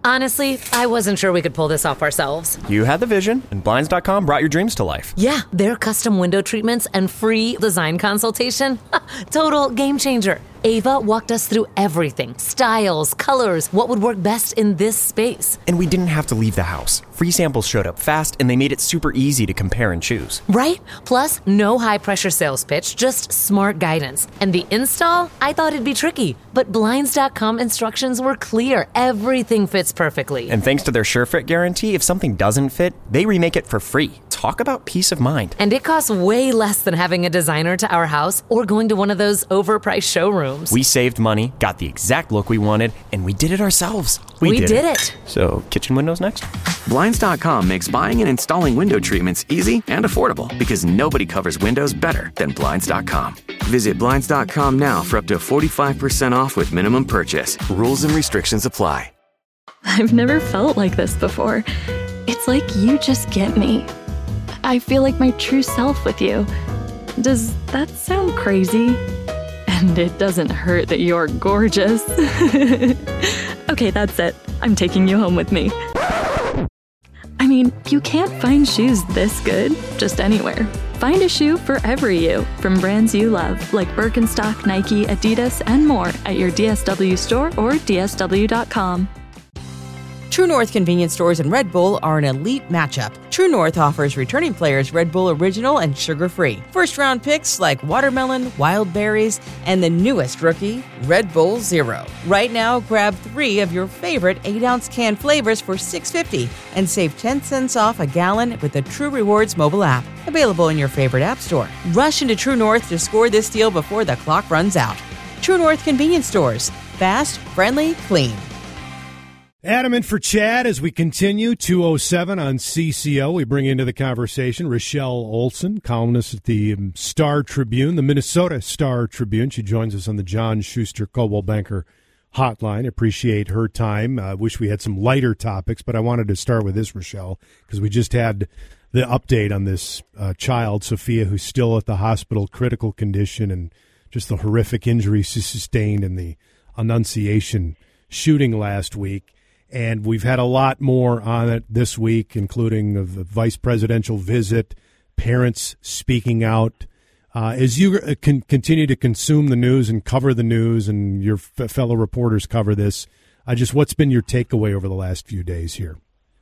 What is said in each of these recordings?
Honestly, I wasn't sure we could pull this off ourselves. You had the vision, and Blinds.com brought your dreams to life. Yeah, their custom window treatments and free design consultation. Total game changer. Ava walked us through everything. Styles, colors, what would work best in this space. And we didn't have to leave the house. Free samples showed up fast, and they made it super easy to compare and choose. Right? Plus, no high-pressure sales pitch, just smart guidance. And the install? I thought it'd be tricky, but Blinds.com instructions were clear. Everything fits perfectly. And thanks to their SureFit guarantee, if something doesn't fit, they remake it for free. Talk about peace of mind. And it costs way less than having a designer to our house or going to one of those overpriced showrooms. We saved money, got the exact look we wanted, and we did it ourselves. We did it. So, kitchen windows next? Blinds.com makes buying and installing window treatments easy and affordable because nobody covers windows better than Blinds.com. Visit Blinds.com now for up to 45% off with minimum purchase. Rules and restrictions apply. I've never felt like this before. It's like you just get me. I feel like my true self with you. Does that sound crazy? And it doesn't hurt that you're gorgeous. Okay, that's it. I'm taking you home with me. I mean, you can't find shoes this good just anywhere. Find a shoe for every you from brands you love, like Birkenstock, Nike, Adidas, and more at your DSW store or DSW.com. True North convenience stores and Red Bull are an elite matchup. True North offers returning players Red Bull Original and sugar-free. First-round picks like watermelon, wild berries, and the newest rookie, Red Bull Zero. Right now, grab 3 of your favorite 8-ounce can flavors for $6.50 and save 10 cents off a gallon with the True Rewards mobile app. Available in your favorite app store. Rush into True North to score this deal before the clock runs out. True North convenience stores. Fast, friendly, clean. Adam in for Chad as we continue, 2:07 on CCO. We bring into the conversation Rochelle Olson, columnist at the Star Tribune, the Minnesota Star Tribune. She joins us on the John Schuster Coldwell Banker hotline. Appreciate her time. Wish we had some lighter topics, but I wanted to start with this, Rochelle, because we just had the update on this child, Sophia, who's still at the hospital, critical condition, and just the horrific injuries she sustained in the Annunciation shooting last week. And we've had a lot more on it this week, including the vice presidential visit, parents speaking out. As you continue to consume the news and cover the news, and your fellow reporters cover this, what's been your takeaway over the last few days here?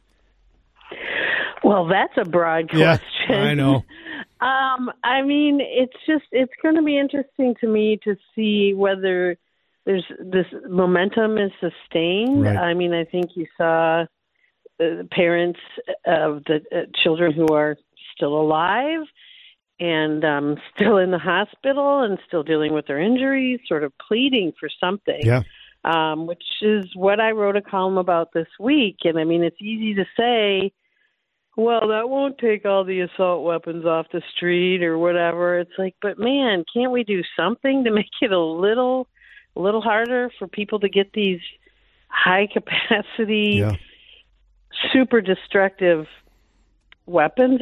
Well, that's a broad question. Yeah, I know. I mean, it's going to be interesting to me to see whether there's this momentum is sustained. Right. I mean, I think you saw the parents of the children who are still alive and still in the hospital and still dealing with their injuries, sort of pleading for something. Yeah. Which is what I wrote a column about this week. And I mean, it's easy to say, well, that won't take all the assault weapons off the street or whatever. It's like, but man, can't we do something to make it a little harder for people to get these high capacity, super destructive weapons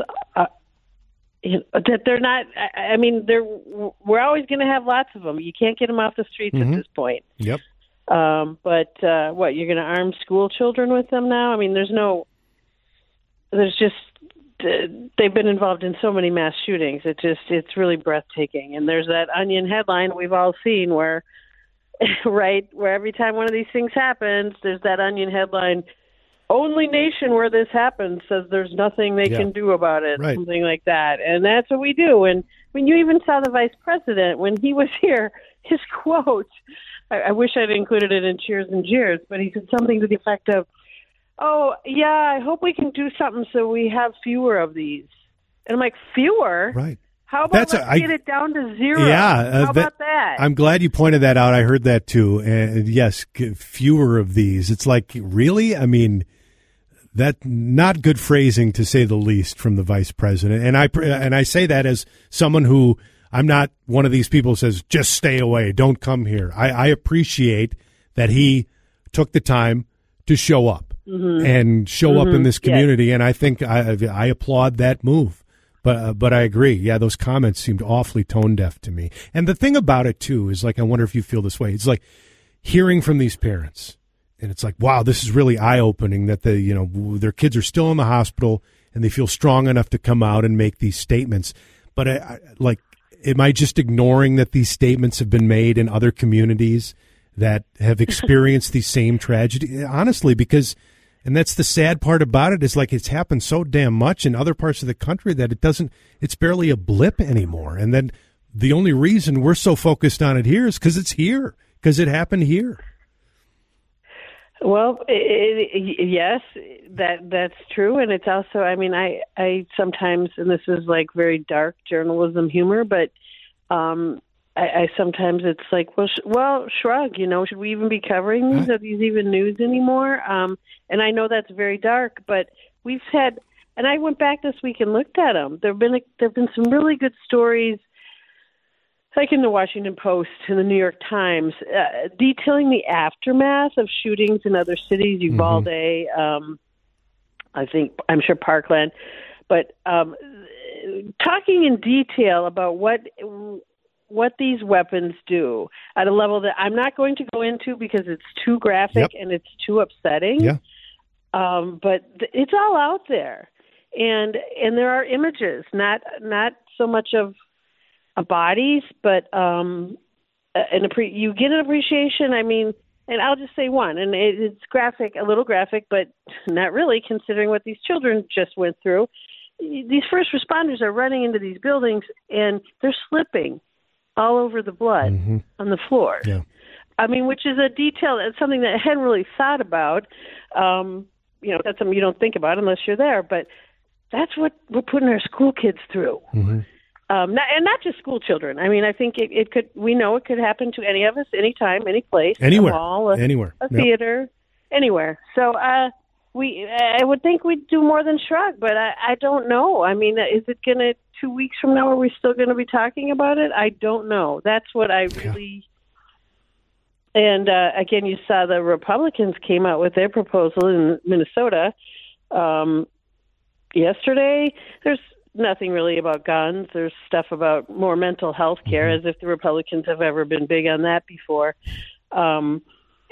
that they're not, I mean, we're always going to have lots of them. You can't get them off the streets at this point. Yep. But you're going to arm school children with them now? I mean, they've been involved in so many mass shootings. It's really breathtaking. And there's that Onion headline we've all seen where every time one of these things happens, there's that Onion headline, only nation where this happens says there's nothing they can do about it, something like that. And that's what we do. And when you even saw the vice president, when he was here, his quote, I wish I'd included it in Cheers and Jeers, but he said something to the effect of, oh, yeah, I hope we can do something so we have fewer of these. And I'm like, fewer? Right. How about let's get it down to 0? Yeah. How about that? I'm glad you pointed that out. I heard that too. And yes, fewer of these. It's like, really? I mean, that not good phrasing to say the least from the vice president. And I say that as someone who, I'm not one of these people who says, just stay away, don't come here. I appreciate that he took the time to show up and show up in this community. Yes. And I think I applaud that move. But I agree. Yeah, those comments seemed awfully tone deaf to me. And the thing about it, too, is like, I wonder if you feel this way. It's like hearing from these parents And it's like, wow, this is really eye-opening that their kids are still in the hospital and they feel strong enough to come out and make these statements. But am I just ignoring that these statements have been made in other communities that have experienced these same tragedies? Honestly, because, and that's the sad part about it, is like it's happened so damn much in other parts of the country that it's barely a blip anymore. And then the only reason we're so focused on it here is because it's here, because it happened here. Well, yes, that's true, and it's also, I mean, I sometimes, and this is like very dark journalism humor, but I sometimes it's like, well, shrug, should we even be covering these? Are these even news anymore? And I know that's very dark, but we've had, and I went back this week and looked at them. There've been some really good stories, like in the Washington Post and the New York Times, detailing the aftermath of shootings in other cities, Uvalde, I'm sure Parkland, but talking in detail about what these weapons do at a level that I'm not going to go into because it's too graphic and it's too upsetting. Yeah. But it's all out there, and there are images, not so much of bodies, but you get an appreciation. I mean, and I'll just say one, and it's graphic, a little graphic, but not really, considering what these children just went through. These first responders are running into these buildings, and they're slipping all over the blood on the floor. Yeah. I mean, which is a detail, it's something that I hadn't really thought about. That's something you don't think about unless you're there, but that's what we're putting our school kids through. Not just school children. I mean, I think it could. We know it could happen to any of us, anytime, any place, anywhere, a mall, anywhere, a theater, anywhere. So I would think we'd do more than shrug, but I don't know. I mean, is it going to 2 weeks from now? Are we still going to be talking about it? I don't know. That's what I really. And again, you saw the Republicans came out with their proposal in Minnesota yesterday. There's nothing really about guns. There's stuff about more mental health care, as if the Republicans have ever been big on that before. And,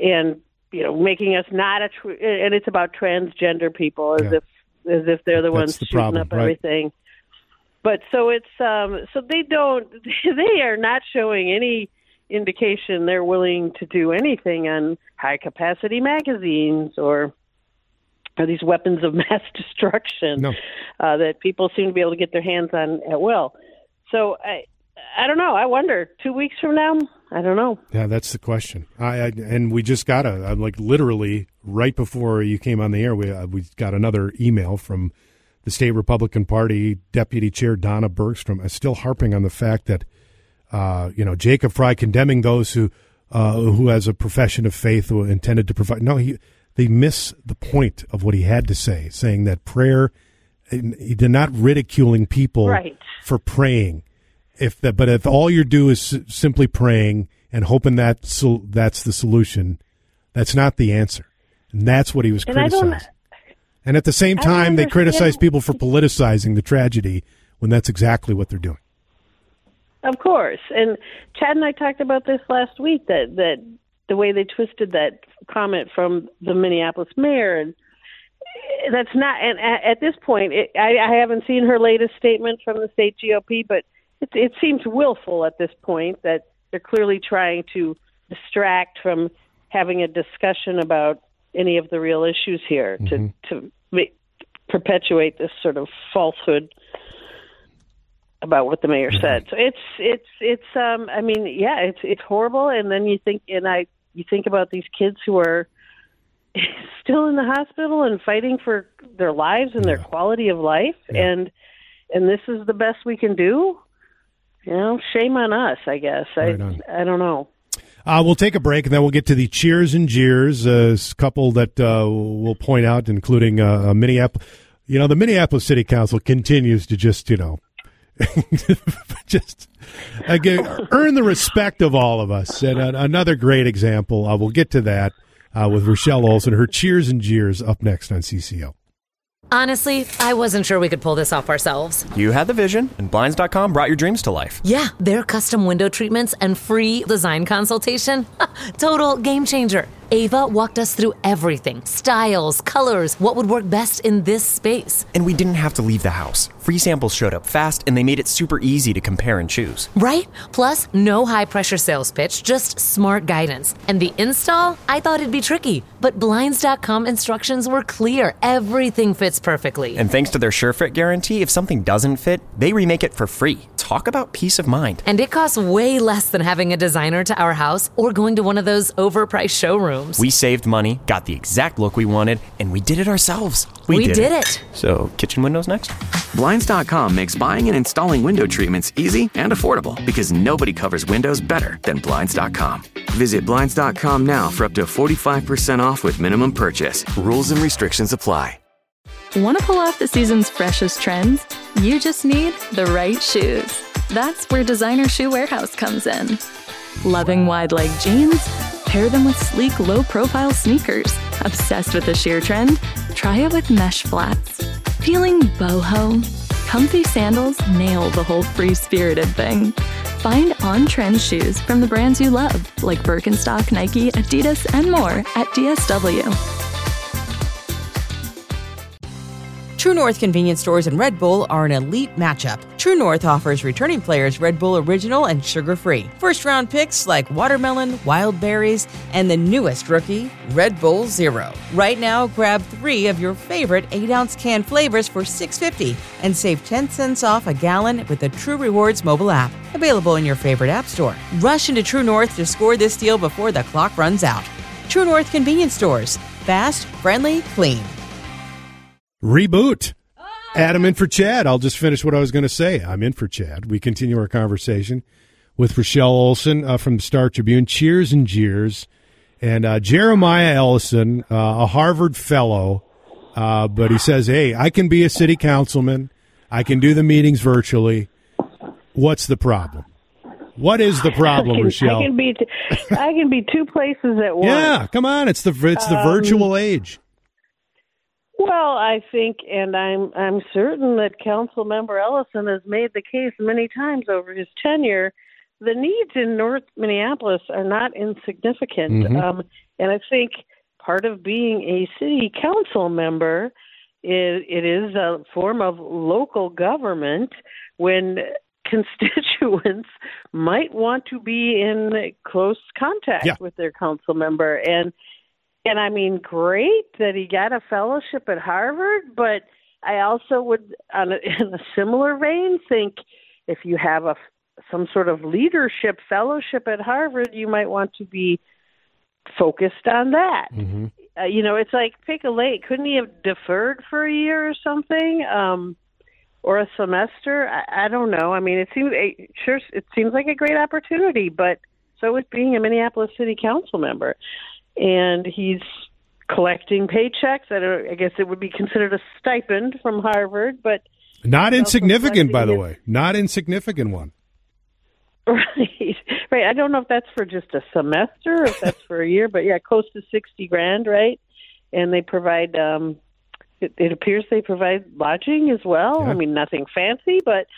making us not and it's about transgender people as if they're the ones shooting up everything. But so it's, so they are not showing any indication they're willing to do anything on high capacity magazines or these weapons of mass destruction that people seem to be able to get their hands on at will. So I don't know. I wonder, 2 weeks from now, I don't know. Yeah, that's the question. And we just got literally right before you came on the air, we got another email from the state Republican Party Deputy Chair Donna Bergstrom, still harping on the fact that Jacob Frey condemning those who has a profession of faith who intended to provide. No, they miss the point of what he had to say, saying that prayer, he did not ridiculing people for praying. But if all you do is simply praying and hoping that's the solution, that's not the answer. And that's what he was criticizing. And at the same time, they criticize people for politicizing the tragedy when that's exactly what they're doing. Of course. And Chad and I talked about this last week, that the way they twisted that comment from the Minneapolis mayor, and that's not. And at this point, I haven't seen her latest statement from the state GOP, but it seems willful at this point that they're clearly trying to distract from having a discussion about any of the real issues here to perpetuate this sort of falsehood about what the mayor said. So it's I mean, yeah, it's horrible. And then you think about these kids who are still in the hospital and fighting for their lives and their quality of life. Yeah. And this is the best we can do. Shame on us, I guess. I don't know. We'll take a break, and then we'll get to the cheers and jeers, a couple that we'll point out, including Minneapolis. The Minneapolis City Council continues to just earn the respect of all of us. And another great example, we'll get to that with Rochelle Olson, her cheers and jeers, up next on CCO. Honestly, I wasn't sure we could pull this off ourselves. You had the vision, and Blinds.com brought your dreams to life. Yeah, their custom window treatments and free design consultation. Total game changer. Ava walked us through everything: styles, colors, what would work best in this space. And we didn't have to leave the house. Free samples showed up fast, and they made it super easy to compare and choose. Right? Plus, no high-pressure sales pitch, just smart guidance. And the install? I thought it'd be tricky, but Blinds.com instructions were clear. Everything fits perfectly. And thanks to their SureFit guarantee, if something doesn't fit, they remake it for free. Talk about peace of mind. And it costs way less than having a designer to our house or going to one of those overpriced showrooms. We saved money, got the exact look we wanted, and we did it ourselves. We did it. So, kitchen windows next? Blinds.com makes buying and installing window treatments easy and affordable because nobody covers windows better than Blinds.com. Visit Blinds.com now for up to 45% off with minimum purchase. Rules and restrictions apply. Want to pull off the season's freshest trends? You just need the right shoes. That's where Designer Shoe Warehouse comes in. Loving wide leg jeans? Pair them with sleek, low-profile sneakers. Obsessed with the sheer trend? Try it with mesh flats. Feeling boho? Comfy sandals nail the whole free-spirited thing. Find on-trend shoes from the brands you love, like Birkenstock, Nike, Adidas, and more at DSW. True North convenience stores and Red Bull are an elite matchup. True North offers returning players Red Bull Original and sugar-free. First-round picks like watermelon, wild berries, and the newest rookie, Red Bull Zero. Right now, grab 3 of your favorite 8-ounce can flavors for $6.50 and save 10 cents off a gallon with the True Rewards mobile app. Available in your favorite app store. Rush into True North to score this deal before the clock runs out. True North convenience stores. Fast, friendly, clean. Reboot. Adam in for Chad. I'll just finish what I was going to say. I'm in for Chad. We continue our conversation with Rochelle Olson from the Star Tribune. Cheers and jeers. And Jeremiah Ellison, a Harvard fellow, but he says, hey, I can be a city councilman. I can do the meetings virtually. What's the problem? What is the problem, Rochelle? I can be 2 places at once. Yeah, come on. It's the virtual age. Well, I think, and I'm certain that Councilmember Ellison has made the case many times over his tenure, the needs in North Minneapolis are not insignificant. Mm-hmm. And I think part of being a city council member it is a form of local government when constituents might want to be in close contact with their council member. And I mean, great that he got a fellowship at Harvard, but I also would, in a similar vein, think if you have some sort of leadership fellowship at Harvard, you might want to be focused on that. Mm-hmm. It's like pick a lane. Couldn't he have deferred for a year or something, or a semester? I don't know. I mean, it seems like a great opportunity, but so is being a Minneapolis City Council member. And he's collecting paychecks. I guess it would be considered a stipend from Harvard, but not insignificant, by the way. Not insignificant one. Right. I don't know if that's for just a semester or if that's for a year, but yeah, close to $60,000, right? And they provide. It appears they provide lodging as well. Yeah. I mean, nothing fancy, but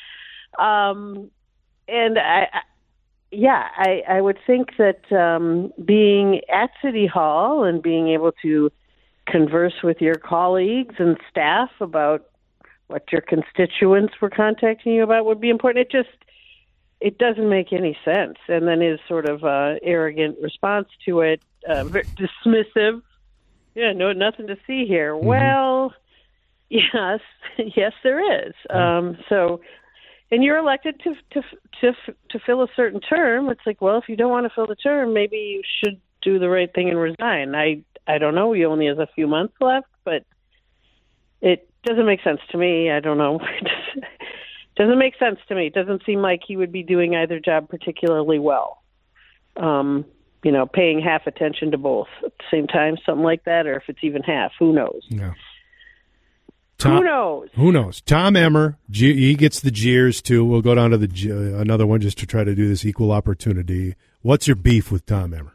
and I would think that being at City Hall and being able to converse with your colleagues and staff about what your constituents were contacting you about would be important. It doesn't make any sense. And then his sort of arrogant response to it, dismissive. Yeah, no, nothing to see here. Mm-hmm. Well, yes, there is. And you're elected to fill a certain term. It's like, well, if you don't want to fill the term, maybe you should do the right thing and resign. I don't know. He only has a few months left, but it doesn't make sense to me. I don't know. It doesn't make sense to me. It doesn't seem like he would be doing either job particularly well. Paying half attention to both at the same time, something like that, or if it's even half, who knows? Yeah. Who knows? Who knows? Tom Emmer, he gets the jeers, too. We'll go down to another one just to try to do this equal opportunity. What's your beef with Tom Emmer?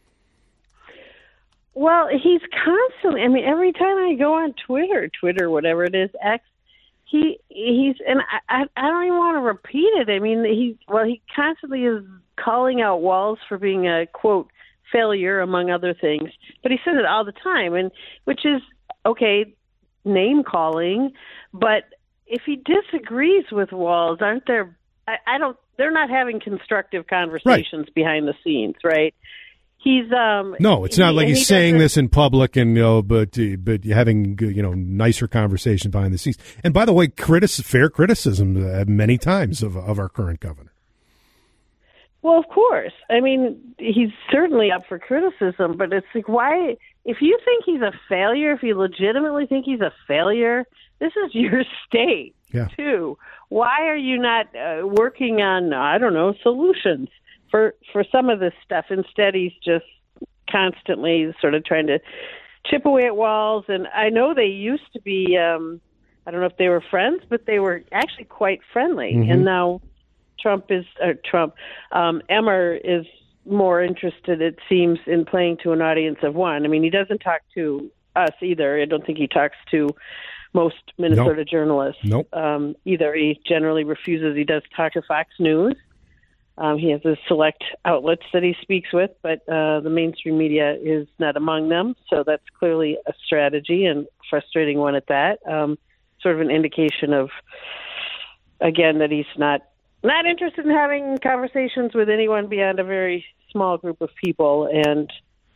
Well, he's constantly, every time I go on Twitter, whatever it is, X, he's, and I don't even want to repeat it. He constantly is calling out Walz for being a, quote, failure, among other things. But he says it all the time, and which is, okay, name calling. But if he disagrees with Walz, aren't there? They're not having constructive conversations behind the scenes, right? He's no, it's not like he's saying this in public, and but having nicer conversation behind the scenes. And by the way, fair criticism many times of our current governor. Well, of course. I mean, he's certainly up for criticism, but it's like, why? If you think he's a failure, if you legitimately think he's a failure, this is your state too. Why are you not working on, I don't know, solutions for some of this stuff? Instead, he's just constantly sort of trying to chip away at Walz. And I know they used to be, I don't know if they were friends, but they were actually quite friendly. Mm-hmm. And now Emmer is more interested, it seems, in playing to an audience of one. I mean, he doesn't talk to us either. I don't think he talks to most Minnesota journalists either. He generally refuses. He does talk to Fox News. He has a select outlets that he speaks with, but the mainstream media is not among them. So that's clearly a strategy, and frustrating one at that. Sort of an indication of, again, that he's not interested in having conversations with anyone beyond a very small group of people. And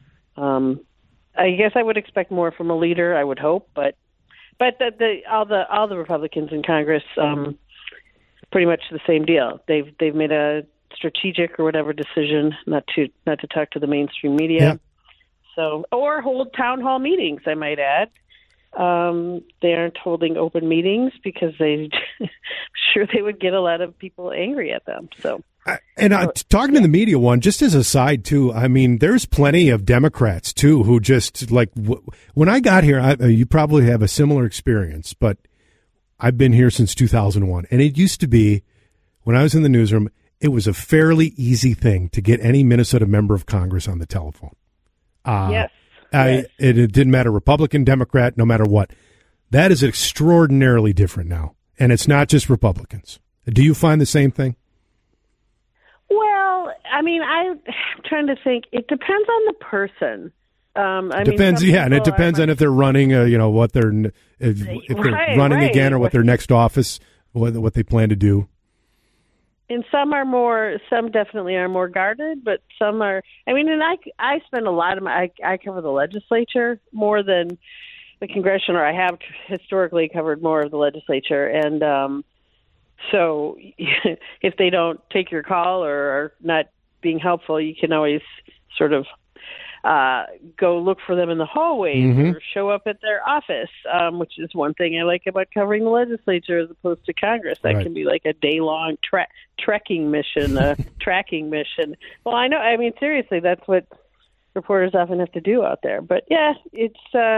I guess I would expect more from a leader, I would hope, but all the Republicans in Congress, pretty much the same deal. They've made a strategic or whatever decision not to talk to the mainstream media. Yeah. So, or hold town hall meetings, I might add. They aren't holding open meetings because I'm sure they would get a lot of people angry at them. So, talking to the media one, just as a side too, I mean, there's plenty of Democrats too who just like when I got here. You probably have a similar experience, but I've been here since 2001, and it used to be when I was in the newsroom, it was a fairly easy thing to get any Minnesota member of Congress on the telephone. Yes. It didn't matter, Republican, Democrat, no matter what. That is extraordinarily different now. And it's not just Republicans. Do you find the same thing? Well, I mean, I'm trying to think. It depends on the person. It depends on if they're running, what they're if they're running again, or what their next office, what they plan to do. And some definitely are more guarded, but some are, I mean, and I spend a lot of I cover the legislature more than the congressional, or I have historically covered more of the legislature. And so if they don't take your call or are not being helpful, you can always sort of go look for them in the hallways or show up at their office, which is one thing I like about covering the legislature as opposed to Congress. That can be like a day-long trekking mission, tracking mission. Well, I know. I mean, seriously, that's what reporters often have to do out there. But yeah, it's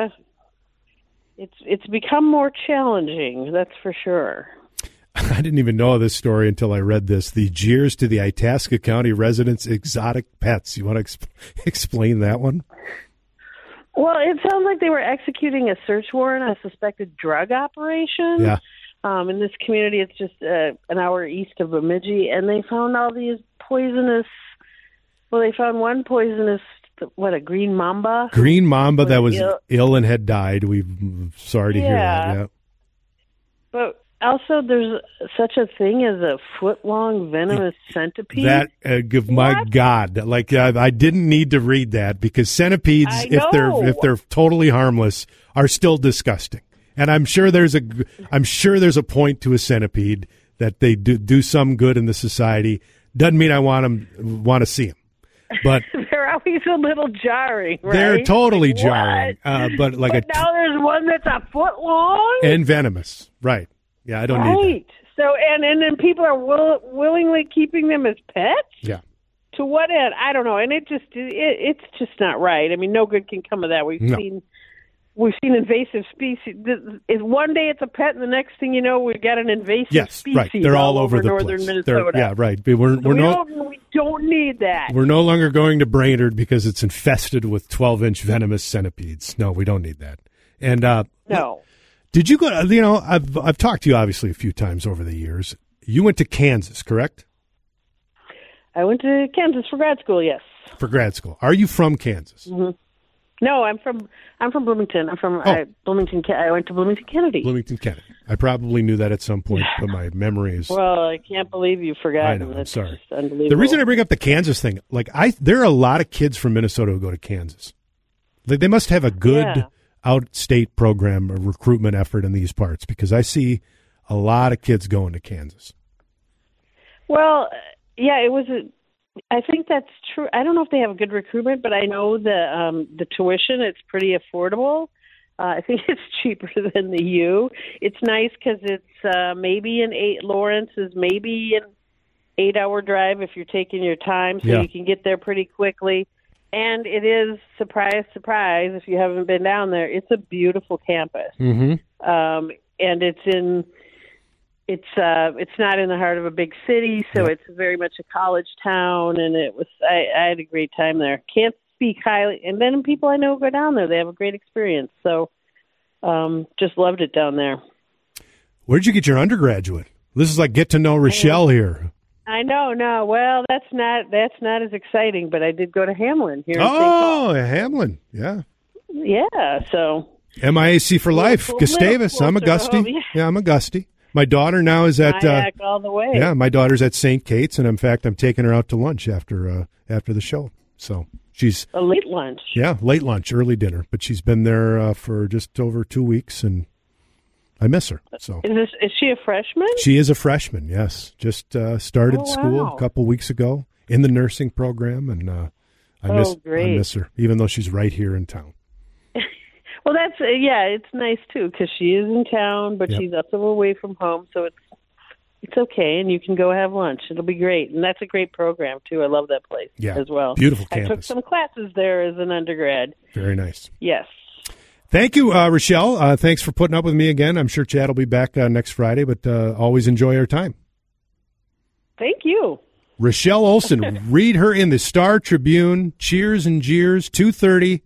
become more challenging. That's for sure. I didn't even know this story until I read this. The jeers to the Itasca County residents' exotic pets. You want to explain that one? Well, it sounds like they were executing a search warrant on a suspected drug operation. Yeah. In this community, it's just an hour east of Bemidji, and they found all these poisonous. Well, they found one poisonous. A green mamba? Green mamba that was ill and had died. We're sorry to hear that. Yeah. But also, there's such a thing as a foot-long venomous centipede. My God! Like I didn't need to read that because centipedes, if they're totally harmless, are still disgusting. And I'm sure there's a point to a centipede that they do some good in the society. Doesn't mean I want to see them, but they're always a little jarring. Right? They're totally jarring. But now there's one that's a foot long and venomous, right? Yeah, I don't need that. So, and then people are willingly keeping them as pets? Yeah. To what end? I don't know. And it's just not right. I mean, no good can come of that. We've seen invasive species. One day it's a pet, and the next thing you know, we've got an invasive species. Right. They're all over the northern place. Minnesota. Right. We don't need that. We're no longer going to Brainerd because it's infested with 12-inch venomous centipedes. No, we don't need that. And no. Did you go? I've talked to you obviously a few times over the years. You went to Kansas, correct? I went to Kansas for grad school. Yes. For grad school. Are you from Kansas? Mm-hmm. No, I'm from Bloomington. I'm from Bloomington. I went to Bloomington Kennedy. Bloomington Kennedy. I probably knew that at some point, but my memory is. Well, I can't believe you forgot. I know. I'm sorry. Unbelievable. The reason I bring up the Kansas thing, there are a lot of kids from Minnesota who go to Kansas. They must have a good out-state program, a recruitment effort in these parts, because I see a lot of kids going to Kansas. Well, yeah, it was. I think that's true. I don't know if they have a good recruitment, but I know the tuition, it's pretty affordable. I think it's cheaper than the U. It's nice because it's Lawrence is maybe an 8-hour drive if you're taking your time, so you can get there pretty quickly. And it is, surprise, surprise, if you haven't been down there, it's a beautiful campus. Mm-hmm. And it's not in the heart of a big city, so it's very much a college town, and I had a great time there. Can't speak highly, and then people I know go down there, they have a great experience, so just loved it down there. Where'd you get your undergraduate? This is like get to know Rochelle here. I know, no. Well, that's not as exciting, but I did go to Hamlin here in St. Paul. Hamlin, yeah. Yeah, so. MIAC for life, Gustavus. I'm a Gusty. Yeah, I'm a Gusty. My daughter now is at all the way. Yeah, my daughter's at St. Kate's, and in fact, I'm taking her out to lunch after the show. So she's a late lunch. Yeah, late lunch, early dinner. But she's been there for just over 2 weeks, and I miss her. So is she a freshman? She is a freshman. Yes, just started school a couple weeks ago in the nursing program, and I miss her, even though she's right here in town. Well, that's it's nice too because she is in town, but she's up a little way from home, so it's okay, and you can go have lunch. It'll be great, and that's a great program too. I love that place as well. Beautiful campus. I took some classes there as an undergrad. Very nice. Yes. Thank you, Rochelle. Thanks for putting up with me again. I'm sure Chad will be back next Friday, but always enjoy our time. Thank you. Rochelle Olson. Read her in the Star Tribune. Cheers and jeers. 2:30.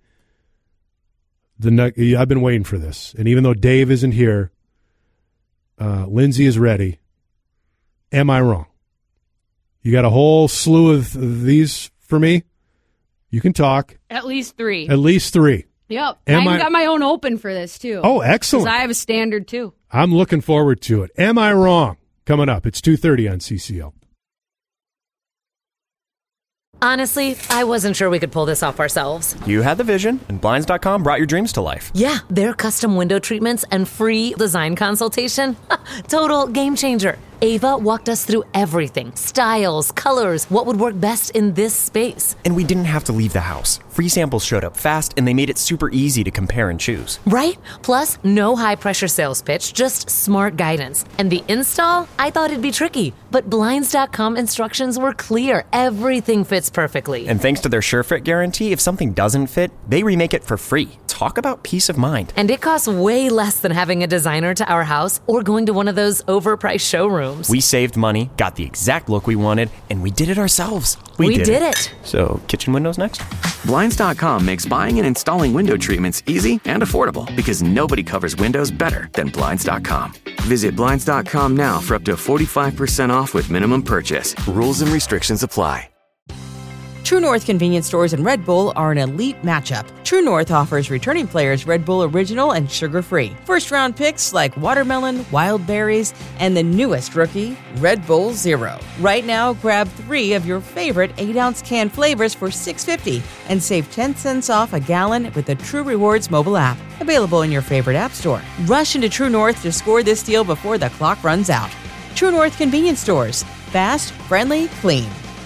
I've been waiting for this, and even though Dave isn't here, Lindsay is ready. Am I wrong? You got a whole slew of these for me? You can talk. At least 3. At least 3. Yep. I got my own open for this, too. Oh, excellent. Because I have a standard, too. I'm looking forward to it. Am I wrong? Coming up. It's 2:30 on CCO. Honestly, I wasn't sure we could pull this off ourselves. You had the vision, and Blinds.com brought your dreams to life. Yeah, their custom window treatments and free design consultation. Total game changer. Ava walked us through everything. Styles, colors, what would work best in this space. And we didn't have to leave the house. Free samples showed up fast, and they made it super easy to compare and choose. Right? Plus, no high-pressure sales pitch, just smart guidance. And the install? I thought it'd be tricky. But Blinds.com instructions were clear. Everything fits perfectly. And thanks to their SureFit guarantee, if something doesn't fit, they remake it for free. Talk about peace of mind. And it costs way less than having a designer to our house or going to one of those overpriced showrooms. We saved money, got the exact look we wanted, and we did it ourselves. We did it. So, kitchen windows next? Blinds.com makes buying and installing window treatments easy and affordable because nobody covers windows better than Blinds.com. Visit Blinds.com now for up to 45% off with minimum purchase. Rules and restrictions apply. True North convenience stores and Red Bull are an elite matchup. True North offers returning players Red Bull Original and sugar-free. First-round picks like watermelon, wild berries, and the newest rookie, Red Bull Zero. Right now, grab 3 of your favorite 8-ounce can flavors for $6.50 and save 10 cents off a gallon with the True Rewards mobile app. Available in your favorite app store. Rush into True North to score this deal before the clock runs out. True North convenience stores. Fast, friendly, clean.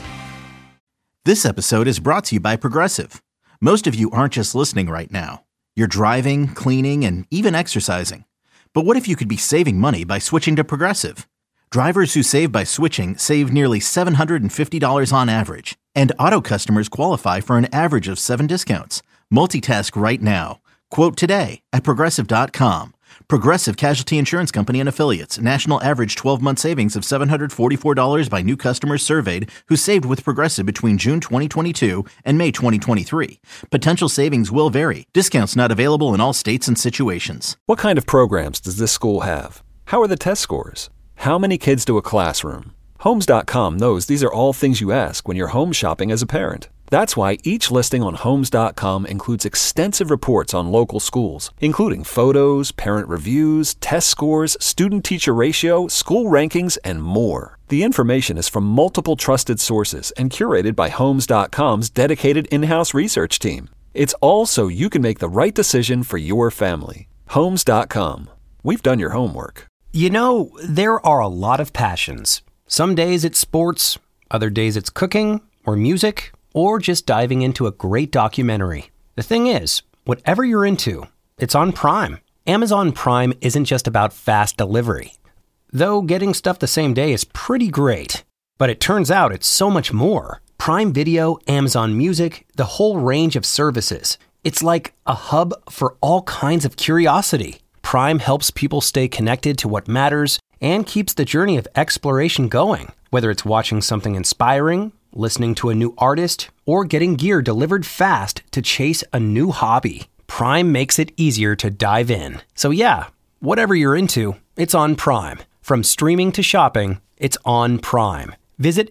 This episode is brought to you by Progressive. Most of you aren't just listening right now. You're driving, cleaning, and even exercising. But what if you could be saving money by switching to Progressive? Drivers who save by switching save nearly $750 on average. And auto customers qualify for an average of 7 discounts. Multitask right now. Quote today at Progressive.com. Progressive Casualty Insurance Company and Affiliates. National average 12-month savings of $744 by new customers surveyed who saved with Progressive between June 2022 and May 2023. Potential savings will vary. Discounts not available in all states and situations. What kind of programs does this school have? How are the test scores? How many kids do a classroom? Homes.com knows these are all things you ask when you're home shopping as a parent. That's why each listing on Homes.com includes extensive reports on local schools, including photos, parent reviews, test scores, student-teacher ratio, school rankings, and more. The information is from multiple trusted sources and curated by Homes.com's dedicated in-house research team. It's all so you can make the right decision for your family. Homes.com. We've done your homework. You know, there are a lot of passions. Some days it's sports, other days it's cooking or music, or just diving into a great documentary. The thing is, whatever you're into, it's on Prime. Amazon Prime isn't just about fast delivery. Though getting stuff the same day is pretty great. But it turns out it's so much more. Prime Video, Amazon Music, the whole range of services. It's like a hub for all kinds of curiosity. Prime helps people stay connected to what matters and keeps the journey of exploration going. Whether it's watching something inspiring, listening to a new artist, or getting gear delivered fast to chase a new hobby, Prime makes it easier to dive in. So yeah, whatever you're into, it's on Prime. From streaming to shopping, it's on Prime. Visit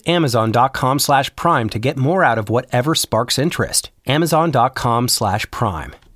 Amazon.com/Prime to get more out of whatever sparks interest. Amazon.com/Prime.